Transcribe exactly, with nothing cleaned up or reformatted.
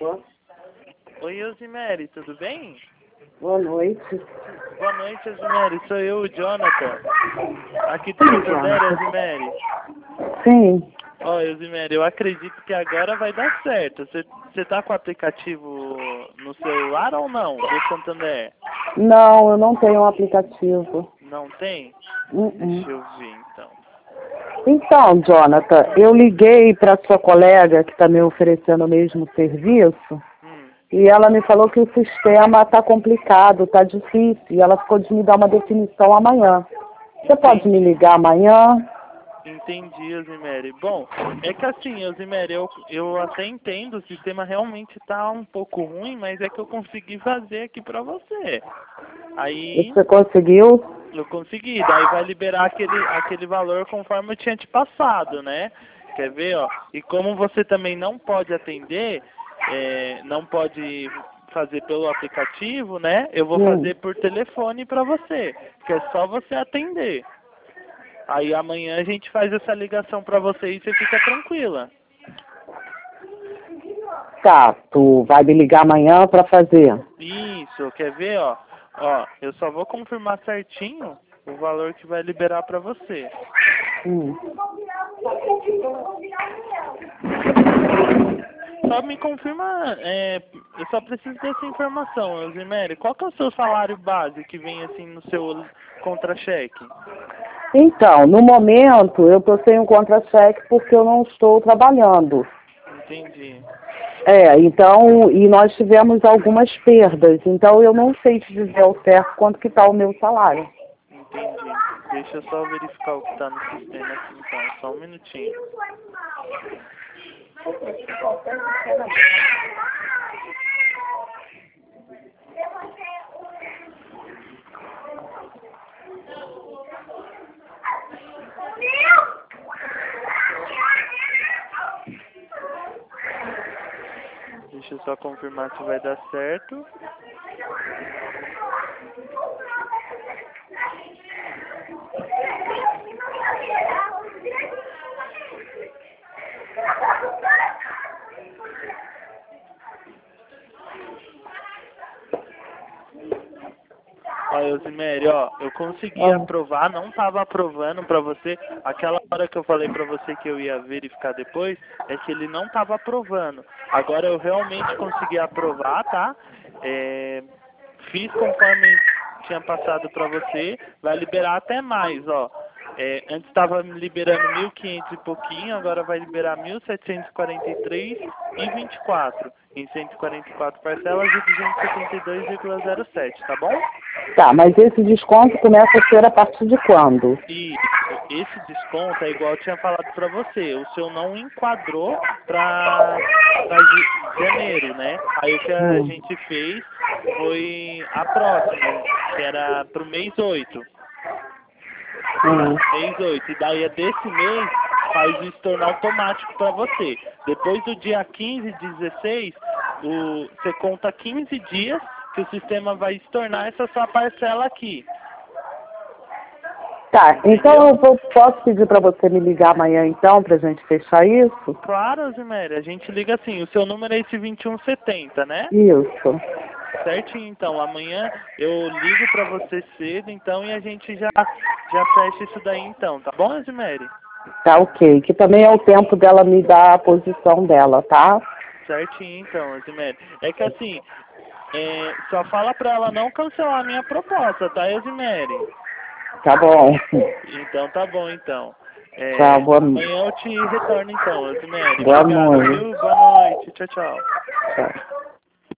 Oi, Eusimere, tudo bem? Boa noite. Boa noite, Eusimere. Sou eu, o Jonathan. Aqui do Santander, Eusimere. Sim. Ó, Eusimere, eu acredito que agora vai dar certo. Você, você tá com o aplicativo no celular ou não, do Santander? Não, eu não tenho um aplicativo. Não tem? Uh -uh. Deixa eu ver, então. Então, Jonathan, eu liguei para sua colega que está me oferecendo o mesmo serviço Hum. e ela me falou que o sistema está complicado, está difícil e ela ficou de me dar uma definição amanhã. Você pode me ligar amanhã? Entendi, Eusimere. Bom, é que assim, Eusimere, eu, eu até entendo, o sistema realmente está um pouco ruim, mas é que eu consegui fazer aqui para você. Aí... Você conseguiu? Eu consegui, daí vai liberar aquele, aquele valor conforme eu tinha te passado, né? Quer ver, ó? E como você também não pode atender, é, não pode fazer pelo aplicativo, né? Eu vou Hum. fazer por telefone para você, que é só você atender. Aí amanhã a gente faz essa ligação para você e você fica tranquila. Tá, tu vai me ligar amanhã para fazer. Isso, quer ver, ó? Ó, eu só vou confirmar certinho o valor que vai liberar para você. Hum. Só me confirma, é, eu só preciso dessa informação, Eusimere. Qual que é o seu salário base que vem assim no seu contra-cheque? Então, no momento eu estou sem um contra-cheque porque eu não estou trabalhando. Entendi. É, então, e nós tivemos algumas perdas, então eu não sei te dizer ao certo quanto que está o meu salário. Entendi. Deixa eu só verificar o que está no sistema aqui então, só um minutinho. Deixa eu só confirmar se vai dar certo. Ó, Eusimere, ó, eu consegui Ah. aprovar, não estava aprovando para você. Aquela hora que eu falei para você que eu ia verificar depois, é que ele não estava aprovando. Agora eu realmente consegui aprovar, tá? É, fiz conforme tinha passado para você, vai liberar até mais, ó. É, antes estava liberando mil e quinhentos e pouquinho, agora vai liberar mil setecentos e quarenta e três e vinte e quatro em cento e quarenta e quatro parcelas de duzentos e setenta e dois vírgula zero sete, tá bom? Tá, mas esse desconto começa a ser a partir de quando? E esse desconto é igual eu tinha falado para você, o seu não enquadrou para janeiro, né? Aí o que a Hum. gente fez foi a próxima, que era pro mês oito. Hum. Mês oito. E daí é desse mês, faz o estorno automático para você. Depois do dia quinze, dezesseis, o, você conta quinze dias que o sistema vai estornar essa sua parcela aqui. Tá, então eu vou, posso pedir para você me ligar amanhã então, pra gente fechar isso? Claro, Eusimere, a gente liga assim, o seu número é esse vinte e um setenta, né? Isso. Certinho, então, amanhã eu ligo pra você cedo, então, e a gente já, já fecha isso daí então, tá bom, Eusimere? Tá, ok, que também é o tempo dela me dar a posição dela, tá? Certinho, então, Eusimere. É que assim, é, só fala pra ela não cancelar a minha proposta, tá, Eusimere? Tá bom. Então tá bom, então. É, Tá, boa noite. amanhã eu te retorno então, Eusimere. Boa Obrigado, noite. viu? Boa noite. Tchau, tchau. Tchau.